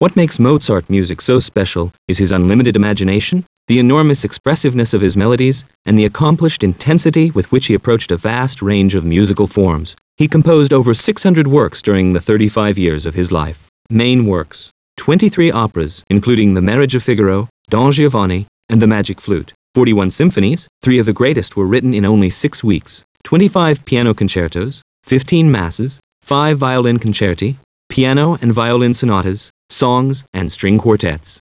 What makes Mozart music so special is his unlimited imagination, the enormous expressiveness of his melodies, and the accomplished intensity with which he approached a vast range of musical forms. He composed over 600 works during the 35 years of his life. Main works: 23 operas, including The Marriage of Figaro, Don Giovanni, and The Magic Flute. 41 symphonies, 3 of the greatest were written in only 6 weeks. 25 piano concertos, 15 masses, 5 violin concerti, piano and violin sonatas, songs, and string quartets.